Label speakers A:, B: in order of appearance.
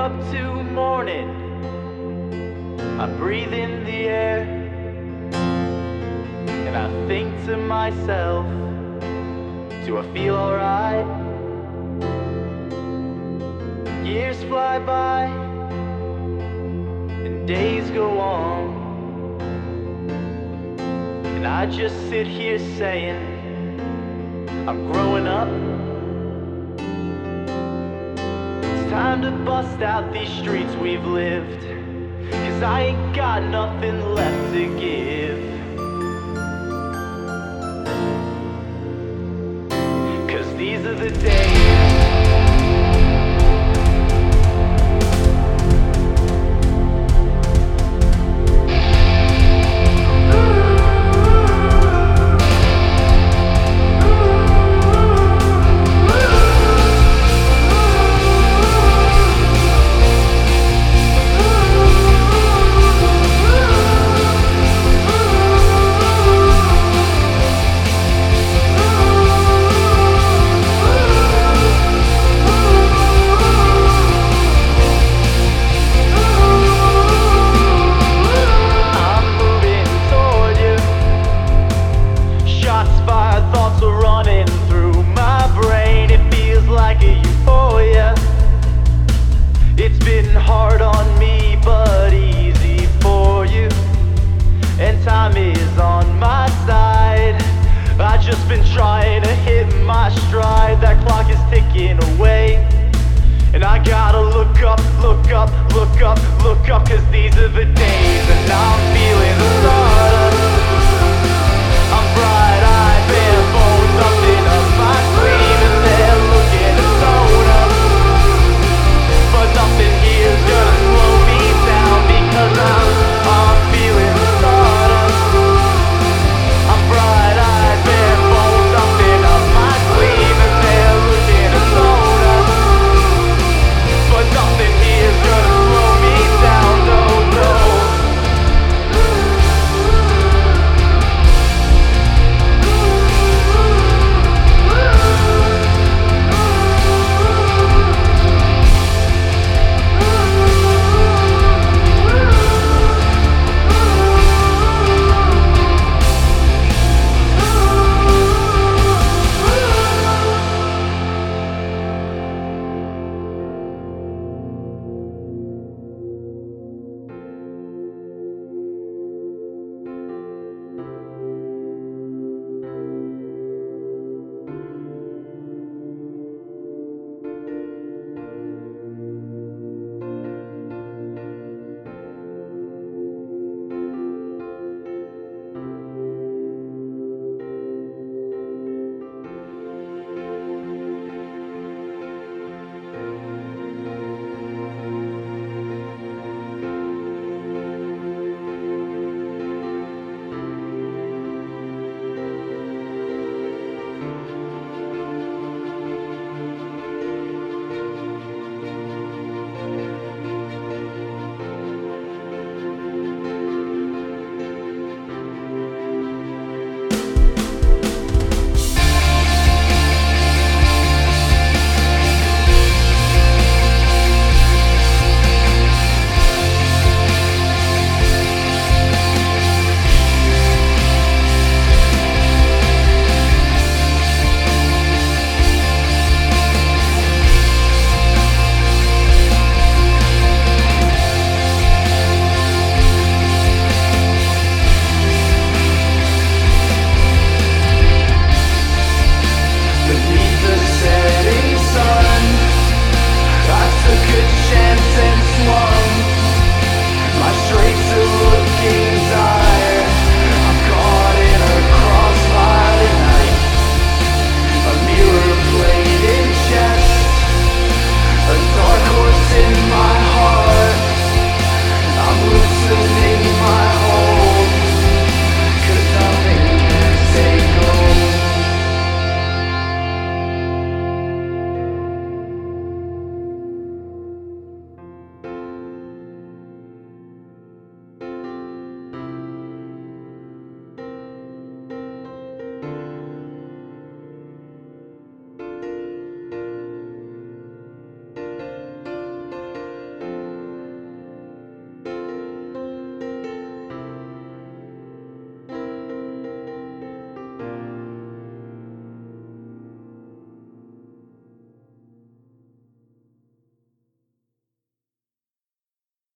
A: up to morning, I breathe in the air, and I think to myself, do I feel alright? Years fly by, and days go on, and I just sit here saying, I'm growing up. It's time to bust out these streets we've lived, 'cause I ain't got nothing left to give. 'Cause these are the days hard on me, but easy for you, and time is on my side. I've just been trying to hit my stride. That clock is ticking away, and I gotta look up, look up, look up, look up, 'cause these are the days, and I'm feeling the sun.